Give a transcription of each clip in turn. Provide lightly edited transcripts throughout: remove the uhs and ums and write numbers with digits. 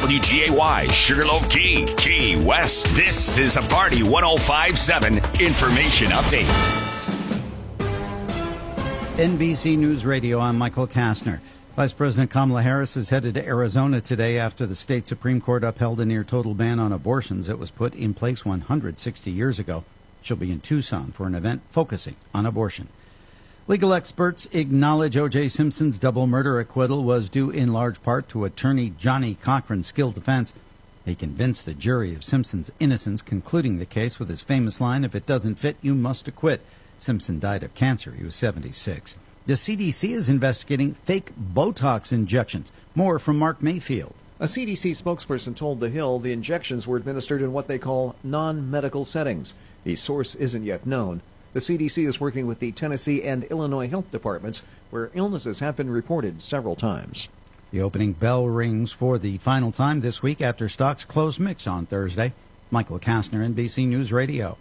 WGAY, Sugarloaf Key, Key West. This is a Party 105.7 Information Update. NBC News Radio, I'm Michael Kastner. Vice President Kamala Harris is headed to Arizona today after the state Supreme Court upheld a near-total ban on abortions that was put in place 160 years ago. She'll be in Tucson for an event focusing on abortion. Legal experts acknowledge O.J. Simpson's double murder acquittal was due in large part to attorney Johnny Cochran's skilled defense. He convinced the jury of Simpson's innocence, concluding the case with his famous line, "If it doesn't fit, you must acquit." Simpson died of cancer. He was 76. The CDC is investigating fake Botox injections. More from Mark Mayfield. A CDC spokesperson told The Hill the injections were administered in what they call non-medical settings. A source isn't yet known. The CDC is working with the Tennessee and Illinois health departments, where illnesses have been reported several times. The opening bell rings for the final time this week after stocks close mixed on Thursday. Michael Kastner, NBC News Radio.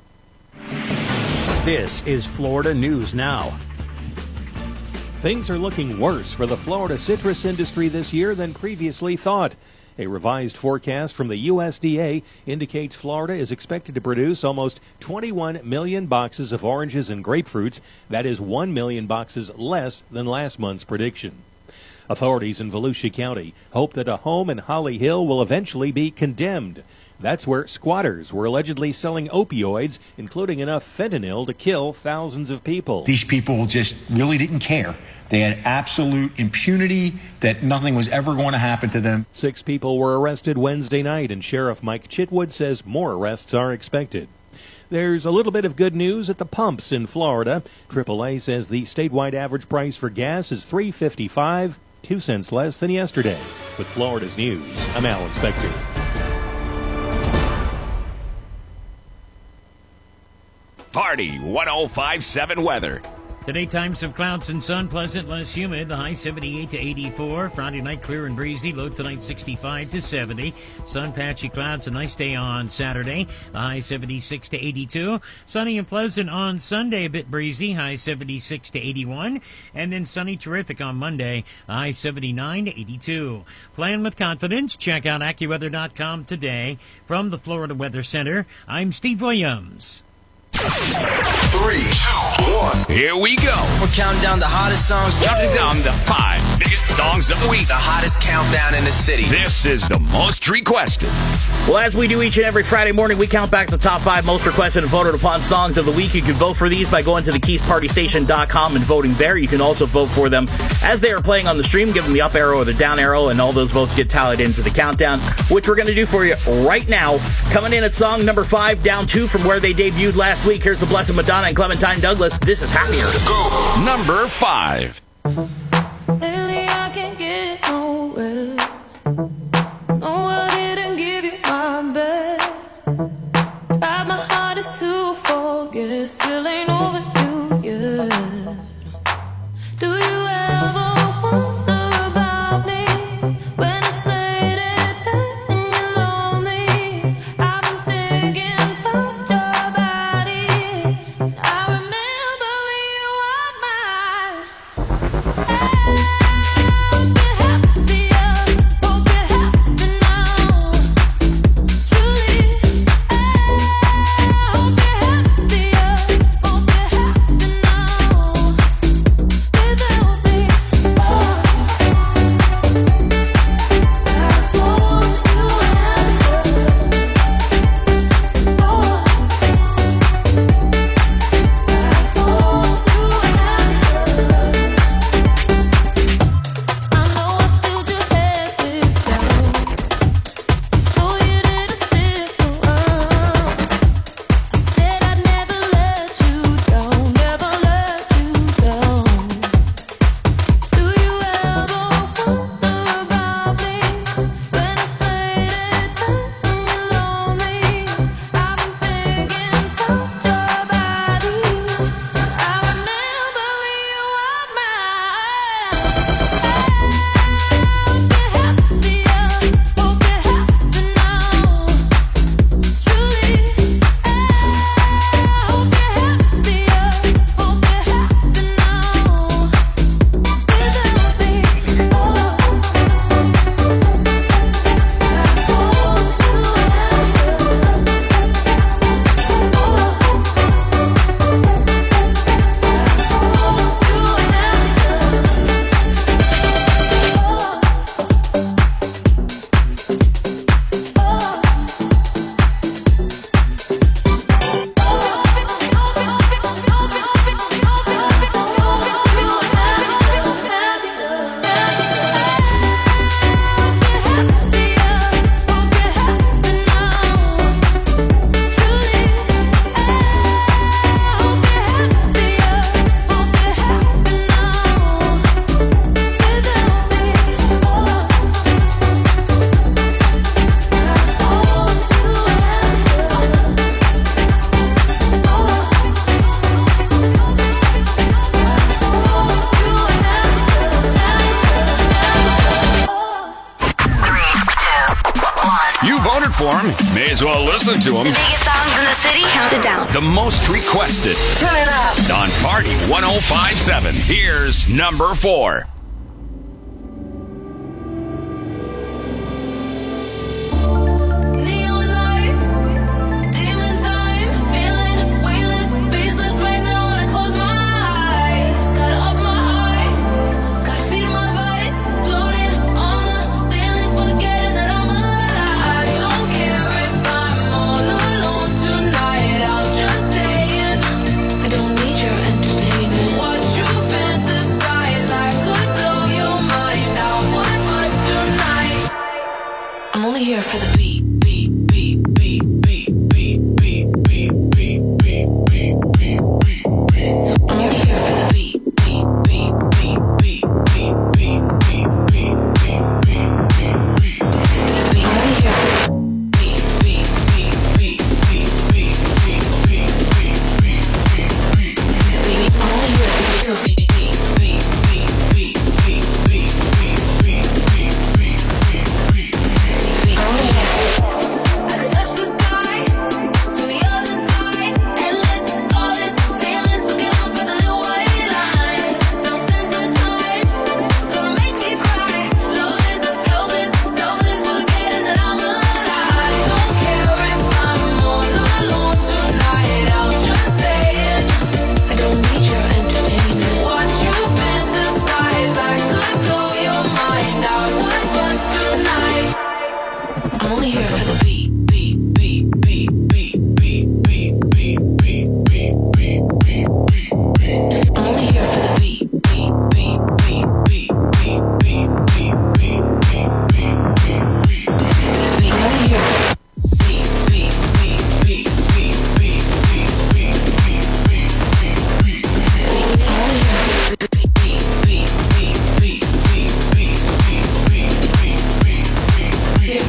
This is Florida News Now. Things are looking worse for the Florida citrus industry this year than previously thought. A revised forecast from the USDA indicates Florida is expected to produce almost 21 million boxes of oranges and grapefruits. That is 1 million boxes less than last month's prediction. Authorities in Volusia County hope that a home in Holly Hill will eventually be condemned. That's where squatters were allegedly selling opioids, including enough fentanyl to kill thousands of people. These people just really didn't care. They had absolute impunity that nothing was ever going to happen to them. 6 people were arrested Wednesday night, and Sheriff Mike Chitwood says more arrests are expected. There's a little bit of good news at the pumps in Florida. AAA says the statewide average price for gas is $3.55, 2 cents less than yesterday. With Florida's News, I'm Alan Spector. Party 105.7 weather. Today, times of clouds and sun, pleasant, less humid. The high 78 to 84. Friday night, clear and breezy. Low tonight, 65 to 70. Sun, patchy clouds. A nice day on Saturday. The high 76 to 82. Sunny and pleasant on Sunday, a bit breezy. High 76 to 81. And then sunny, terrific on Monday. The high 79 to 82. Plan with confidence. Check out AccuWeather.com today. From the Florida Weather Center, I'm Steve Williams. 3, 2, 1. Here we go. We're counting down the hottest songs. Counting down the 5 biggest songs of the week. The hottest countdown in the city. This is the most requested. Well, as we do each and every Friday morning, we count back the top 5 most requested and voted upon songs of the week. You can vote for these by going to thekeyspartystation.com and voting there. You can also vote for them as they are playing on the stream. Give them the up arrow or the down arrow, and all those votes get tallied into the countdown, which we're going to do for you right now. Coming in at song number 5, down 2 from where they debuted last week. Here's the Blessed Madonna and Clementine Douglas. This is Happier. Go. Number 5. Lately I can't get no rest. No, I didn't give you my best. Tried my hardest to forget. Still ain't over you yet. Do you ever wonder about me when it's late at night and you're lonely? I've been thinking about your body. I remember when you were mine. for them, may as well listen to them. The biggest songs in the city, count it down. The most requested. Turn it up. On Party 105.7. Here's number 4. Here for the beat, beat, beat, beat, beat, beat, beat, beat, beat, beat, beat, beat, beat. I'm only here for the beat, beat, beat, beat, beat, beat, beat, beat, beat, beat, beat, beat, beat. I'm only here for the beat, beat, beat, beat, beat, beat, beat, beat, beat, beat, beat, beat. I'm only here for the beat, beat, beat, beat, beat, beat, beat, beat, beat, beat, beat. I could touch the sky from the other side. Endless, thoughtless, nameless, looking up at the little white lines. No sense of time, gonna make me cry. Loveless, helpless, selfless, forgetting that I'm alive. Don't care if I'm all alone tonight. I'm just saying, I don't need your entertainment. Watch you fantasize, I could blow your mind out. What but tonight? I'm only here for the beat, beat, beat, beat, beat, beat, beat, beat, beat, beat, beat, beat, beat. I'm only here for the beat, beat, beat, beat, beat, beat, beat, beat, beat, beat, beat, beat, beat. I'm only here for the beat, beat, beat, beat, beat, beat, beat, beat, beat, beat, beat, beat. I'm only here for the beat, beat, beat, beat, beat, beat, beat, beat, beat, beat, beat.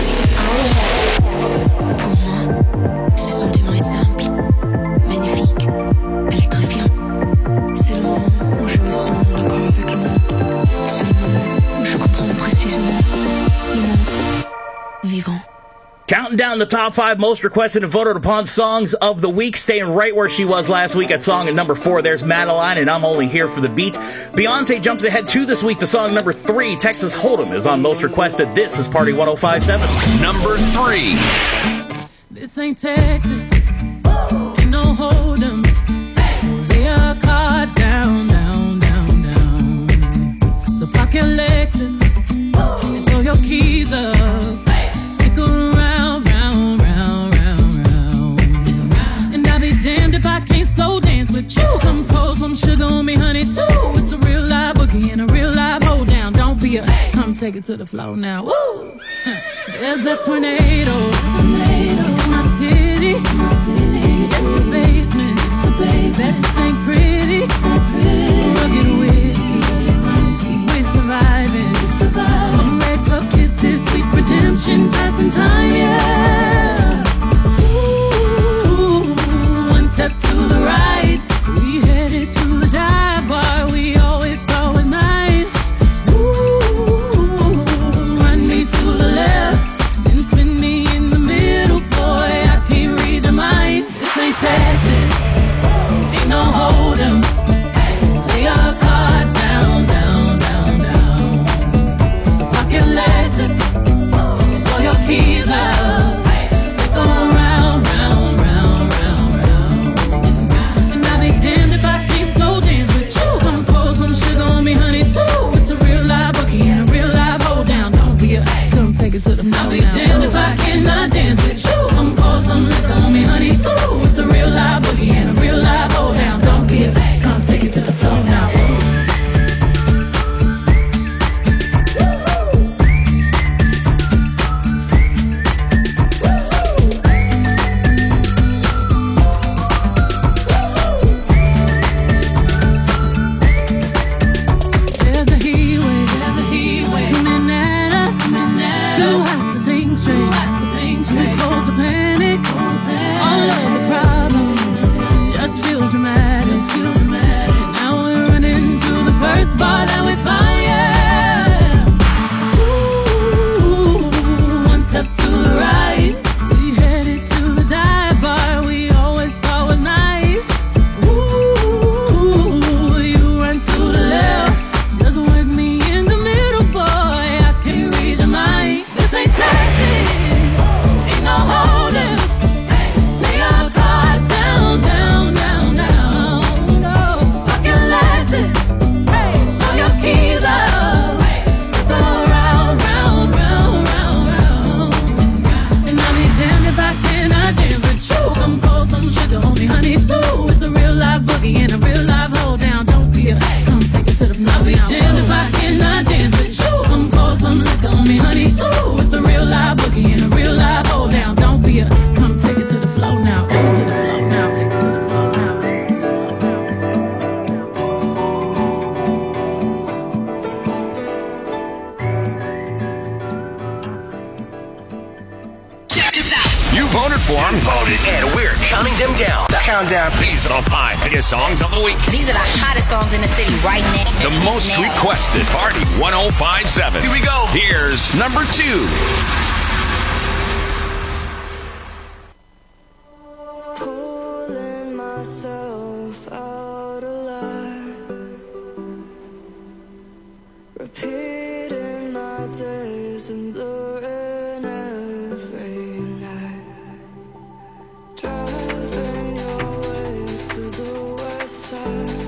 Pour moi, ce sentiment est simple, magnifique, électrifiant. C'est le moment où je me sens en accord avec le monde. C'est le moment où je comprends précisément le monde vivant. Counting down the top 5 most requested and voted upon songs of the week, staying right where she was last week at song at number 4. There's Madeline and I'm Only Here for the Beat. Beyonce jumps ahead 2 this week to song number 3. Texas Hold'em is on most requested. This is Party 105.7. Number 3. This ain't Texas, ain't no Hold'em. So lay your cards down, down, down, down. So park your Lexus and throw your keys up. Stick around, round, round, round, round. And I'll be damned if I can't slow dance with you. Come pour some sugar on me, honey, too. It's a real live boogie and a real live hold down. Don't be a come take it to the floor now. Woo! There's a tornado in my city. In the basement. That ain't pretty. Rugged whiskey. We're surviving. On red cup kisses, sweet redemption, passing time, yeah. Ooh, one step to the right, we headed to the dive bar we always thought was nice. Ooh, run me to the left, then spin me in the middle, boy, I can't read your mind. This ain't Texas, ain't no Hold'em. Lay your cards voted for them. And we're counting them down. The countdown. These are the 5 biggest songs of the week. These are the hottest songs in the city right now. The most requested. Party 105.7. Here we go. Here's number 2. Pulling myself out alive, repeating my days and blurring every night, driving your way to the west side.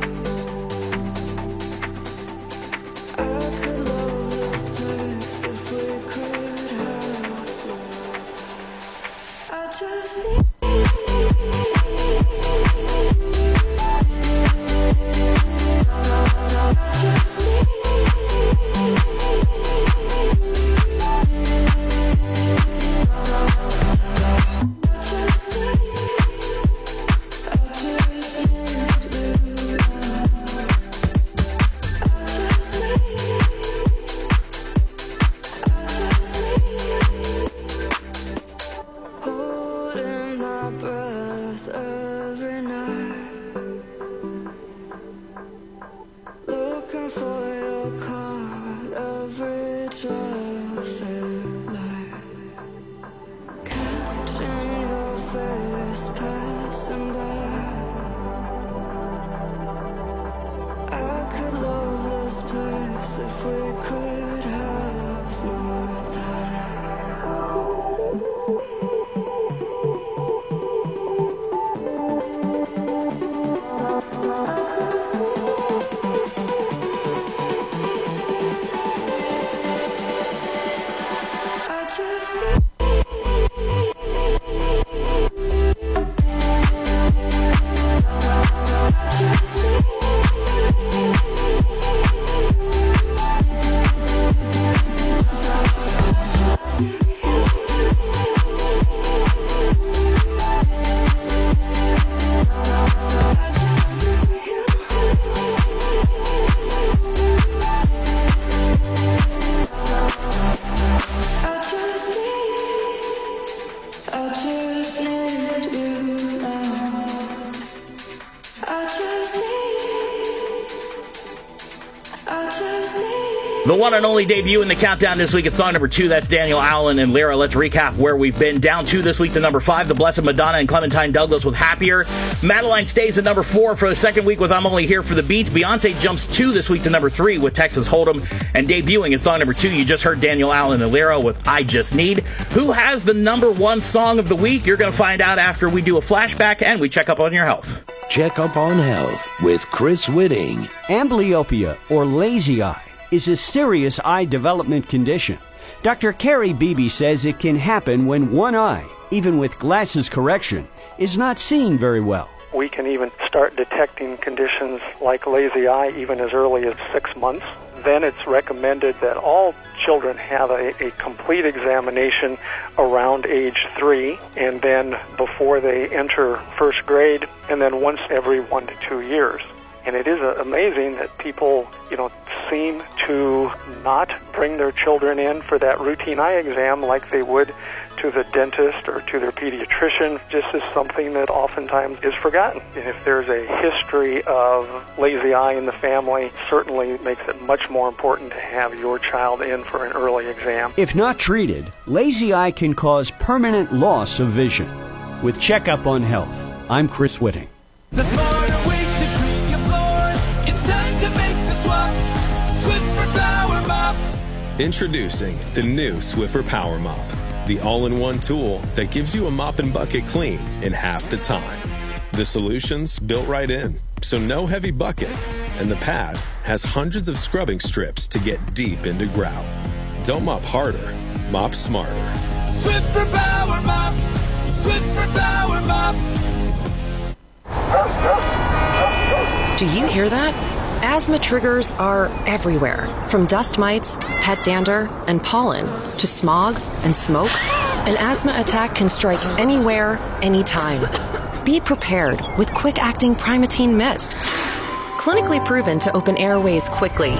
I could love this place if we could have I just need holding my breath every night, looking for your car at every traffic light, catching your face passing by. I could love this place if we could have more time. I just The one and only debut in the countdown this week is song number 2. That's Daniel Allen and Lyra. Let's recap where we've been. Down 2 this week to number 5, The Blessed Madonna and Clementine Douglas with Happier. Madeline stays at number 4 for the second week with I'm Only Here for the Beats. Beyonce jumps 2 this week to number 3 with Texas Hold'em. And debuting at song number 2, you just heard Daniel Allen and Lyra with I Just Need. Who has the number 1 song of the week? You're going to find out after we do a flashback and we check up on your health. Check up on health with Chris Whitting. Amblyopia, or lazy eye, is a serious eye development condition. Dr. Carrie Beebe says it can happen when one eye, even with glasses correction, is not seeing very well. We can even start detecting conditions like lazy eye even as early as 6 months. Then it's recommended that all children have a complete examination around age 3, and then before they enter first grade, and then once every 1 to 2 years. And it is amazing that people, seem to not bring their children in for that routine eye exam like they would to the dentist or to their pediatrician. Just is something that oftentimes is forgotten. And if there's a history of lazy eye in the family, certainly makes it much more important to have your child in for an early exam. If not treated, lazy eye can cause permanent loss of vision. With Checkup on Health, I'm Chris Whitting. The smarter way to clean your floors. It's time to make the swap. Swiffer Power Mop. Introducing the new Swiffer Power Mop, the all-in-one tool that gives you a mop and bucket clean in half the time. The solution's built right in, so no heavy bucket, and the pad has hundreds of scrubbing strips to get deep into grout. Don't mop harder, mop smarter. Swiffer Power Mop. Swiffer Power Mop. Do you hear that? Asthma triggers are everywhere, from dust mites, pet dander, and pollen, to smog and smoke. An asthma attack can strike anywhere, anytime. Be prepared with quick-acting Primatene Mist. Clinically proven to open airways quickly.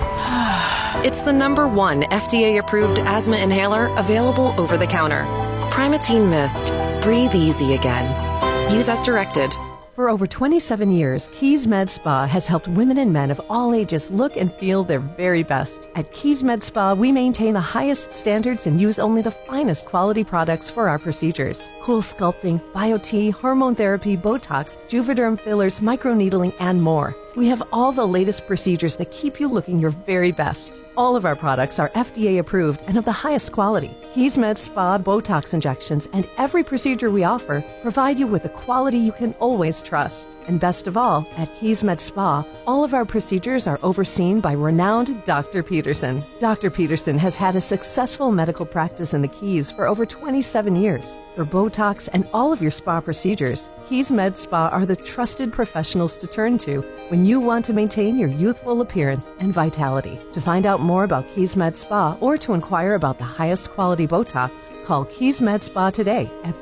It's the #1 FDA-approved asthma inhaler available over the counter. Primatene Mist. Breathe easy again. Use as directed. For over 27 years, Keys Med Spa has helped women and men of all ages look and feel their very best. At Keys Med Spa, we maintain the highest standards and use only the finest quality products for our procedures. Cool sculpting, BioT, hormone therapy, Botox, Juvederm fillers, microneedling, and more. We have all the latest procedures that keep you looking your very best. All of our products are FDA approved and of the highest quality. Keys Med Spa Botox injections and every procedure we offer provide you with the quality you can always trust. And best of all, at Keys Med Spa, all of our procedures are overseen by renowned Dr. Peterson. Dr. Peterson has had a successful medical practice in the Keys for over 27 years. For Botox and all of your spa procedures, Keys Med Spa are the trusted professionals to turn to when you want to maintain your youthful appearance and vitality. To find out more about Keys Med Spa or to inquire about the highest quality Botox, call Keys Med Spa today at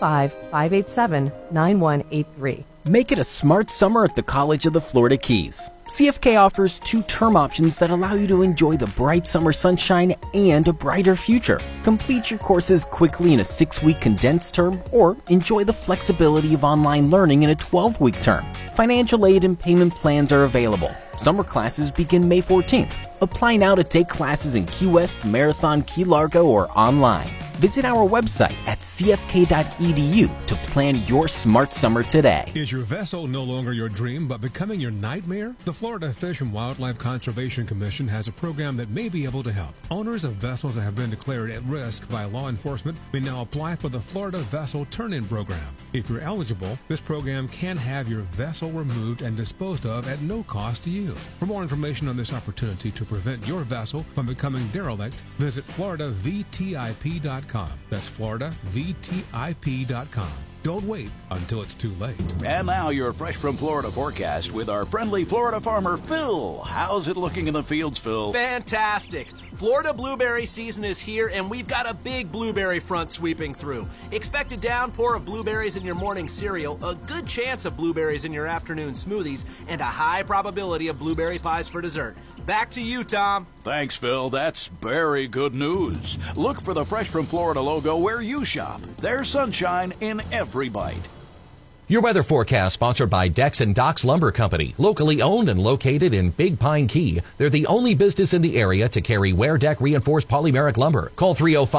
305-587-9183. Make it a smart summer at the College of the Florida Keys. CFK offers 2 term options that allow you to enjoy the bright summer sunshine and a brighter future. Complete your courses quickly in a 6-week condensed term or enjoy the flexibility of online learning in a 12-week term. Financial aid and payment plans are available. Summer classes begin May 14th. Apply now to take classes in Key West, Marathon, Key Largo, or online. Visit our website at cfk.edu to plan your smart summer today. Is your vessel no longer your dream but becoming your nightmare? The Florida Fish and Wildlife Conservation Commission has a program that may be able to help. Owners of vessels that have been declared at risk by law enforcement may now apply for the Florida Vessel Turn-In Program. If you're eligible, this program can have your vessel removed and disposed of at no cost to you. For more information on this opportunity to prevent your vessel from becoming derelict, visit FloridaVTIP.com. That's FloridaVTIP.com. Don't wait until it's too late. And now your Fresh from Florida forecast with our friendly Florida farmer, Phil. How's it looking in the fields, Phil? Fantastic. Florida blueberry season is here, and we've got a big blueberry front sweeping through. Expect a downpour of blueberries in your morning cereal, a good chance of blueberries in your afternoon smoothies, and a high probability of blueberry pies for dessert. Back to you, Tom. Thanks, Phil. That's very good news. Look for the Fresh from Florida logo where you shop. There's sunshine in every bite. Your weather forecast sponsored by Decks and Docks Lumber Company, locally owned and located in Big Pine Key. They're the only business in the area to carry Wear Deck reinforced polymeric lumber. Call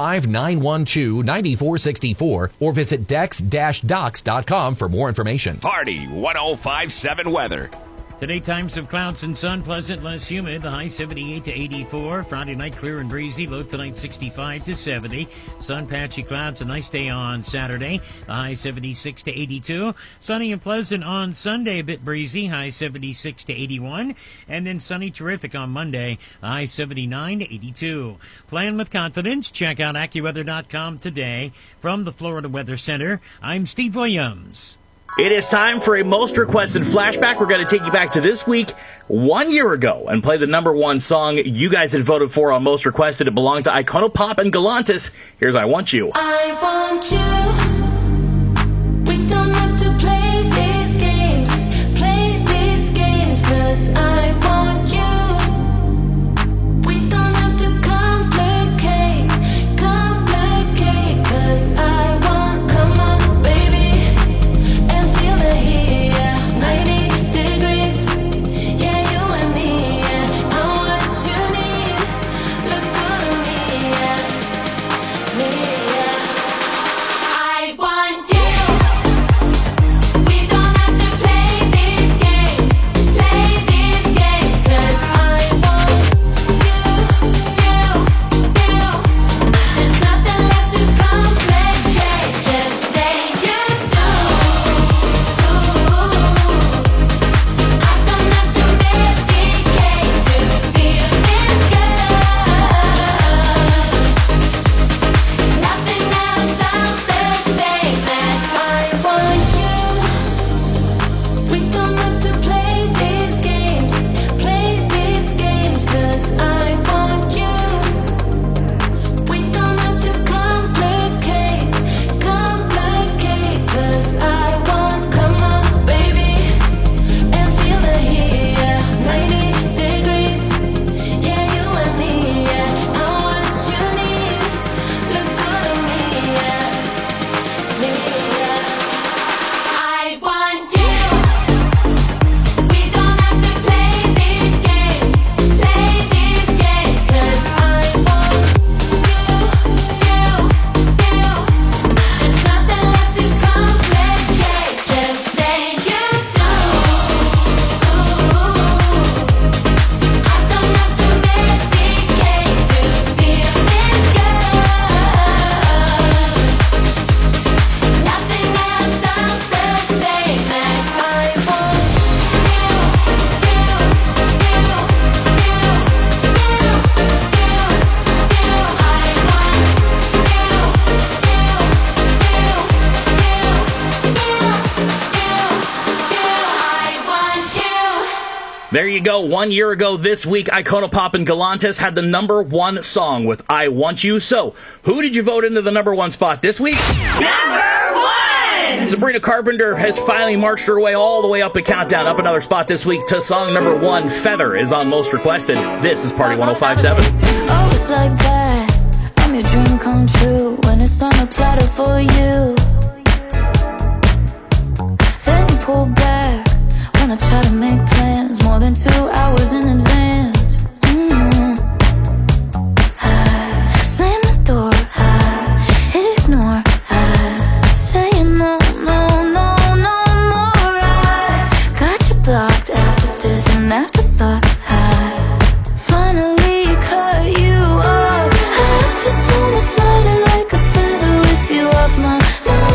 305-912-9464 or visit decks-docks.com for more information. Party 105.7 weather. Today, times of clouds and sun, pleasant, less humid. The high 78 to 84. Friday night, clear and breezy. Low tonight, 65 to 70. Sun, patchy clouds. A nice day on Saturday. The high 76 to 82. Sunny and pleasant on Sunday, a bit breezy. High 76 to 81. And then sunny, terrific on Monday. High 79 to 82. Plan with confidence. Check out AccuWeather.com today. From the Florida Weather Center, I'm Steve Williams. It is time for a most requested flashback. We're going to take you back to this week, 1 year ago, and play the #1 song you guys had voted for on most requested. It belonged to Iconopop and Galantis. Here's I Want You. I want you. We don't have to play these games, 'cause I want you. We don't have to complicate, 'cause I want, come on, baby. Feel the heat, yeah, 90 degrees, yeah, you and me, yeah, I'm what you need, look good on me, yeah, me, yeah. I There you go. 1 year ago this week, Iconopop and Galantis had the number one song with I Want You. So, who did you vote into the number one spot this week? Number one! Sabrina Carpenter has finally marched her way all the way up the countdown, up another spot this week to song number one. Feather is on most requested. This is Party 105.7. Oh, it's like that. I'm your dream come true when it's on a platter for you. Then you pull back when I try to make plans more than 2 hours in advance. I slam the door, I hit ignore, I say no, no, no, no more. I got you blocked after this and afterthought. I finally cut you off. I feel so much lighter like a feather with you off my mind.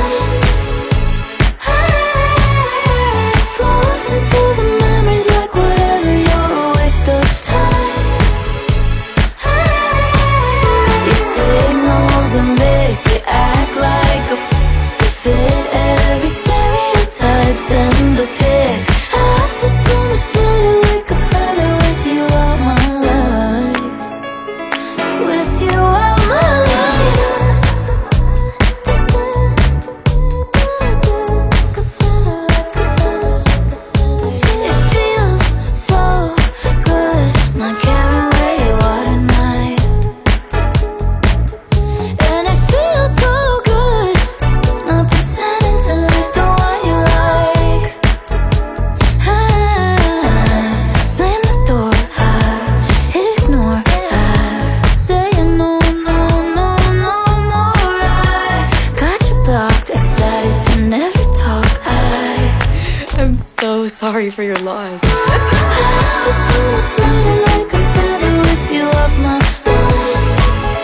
Through the memories like whatever, you're a waste of time. You signals a mix, you act like you fit every stereotype, send a pic. I feel so much lighter like a feather with you all my life. With you all my life. It feels so good, not caring where you are tonight. And it feels so good, not pretending to like the one you like. I slam the door, I hit ignore, I say no, no, no, no more. I got you blocked, excited to never talk. I'm so sorry for your loss. I feel so much lighter like a feather with you off my mind.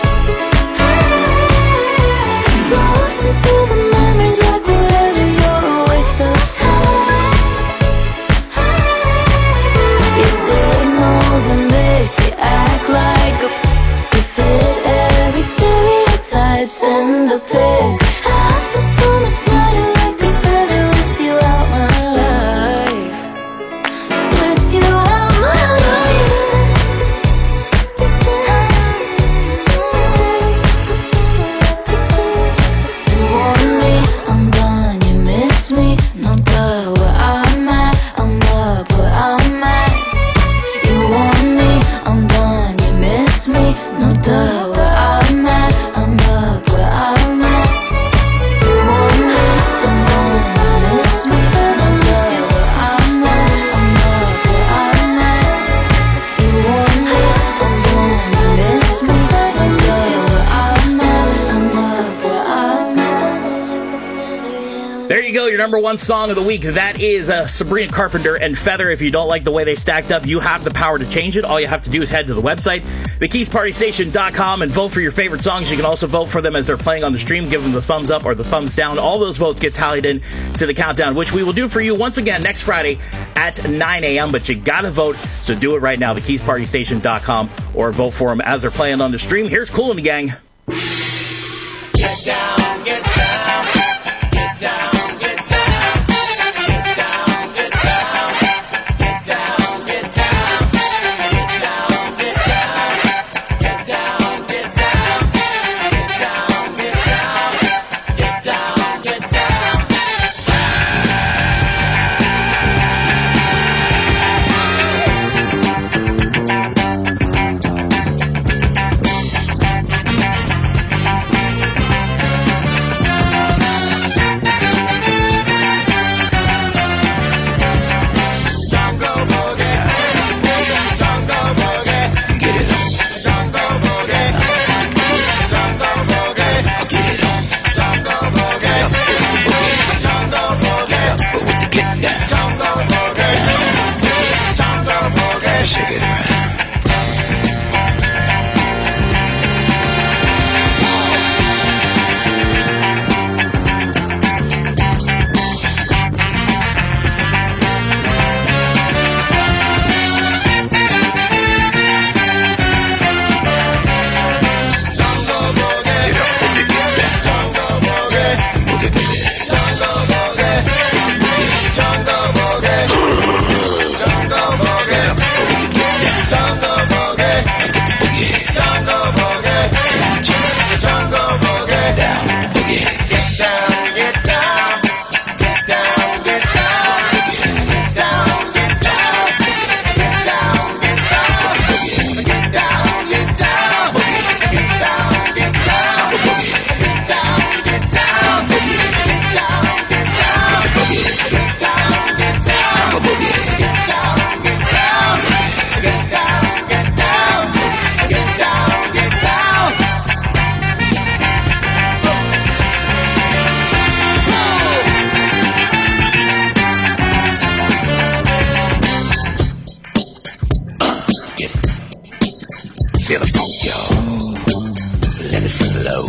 Floating through the memories like whatever, you're a waste of time. Your signals a mix, you act like you fit every stereotype, send a pic. I feel so much lighter like a feather with you out my life. With you out my life. You want me, I'm done, you miss me, no duh, where I'm at, I'm up where I'm at. You want me, I'm done, you miss me, no duh, where I'm at, I'm up where I'm at. You want me, the songs you miss me, no duh, where I'm at, I'm up where I'm at. You want me, the songs you miss me, no duh, where I'm at, I'm up where I'm at. There you go, your number one song of the week. That is Sabrina Carpenter and Feather. If you don't like the way they stacked up, you have the power to change it. All you have to do is head to the website, thekeyspartystation.com, and vote for your favorite songs. You can also vote for them as they're playing on the stream. Give them the thumbs up or the thumbs down. All those votes get tallied in to the countdown, which we will do for you once again next Friday at 9 a.m. But you gotta vote, so do it right now, thekeyspartystation.com, or vote for them as they're playing on the stream. Here's Kool and the Gang. Get down, get down. Get down, get down. Get down, get down. Get down, get down. Get down, get down. Get down, get down. Get down, get down. Get down, get down. flow.